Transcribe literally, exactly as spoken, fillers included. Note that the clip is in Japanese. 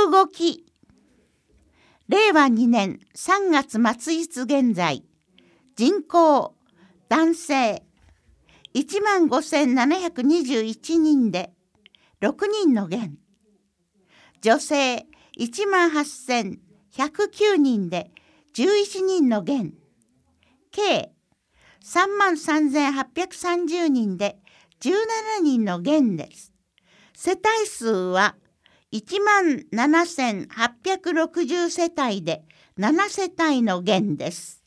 の動き。れいわにねんさんがつ末日現在、人口男性いちまんごせんななひゃくにじゅういちにんでろくにんの減、女性いちまんはっせんひゃくきゅうにんでじゅういちにんの減、計さんまんさんぜんはっぴゃくさんじゅうにんでじゅうななにんの減です。世帯数はいちまんななせんはっぴゃくろくじゅうせたいでななせたいの減です。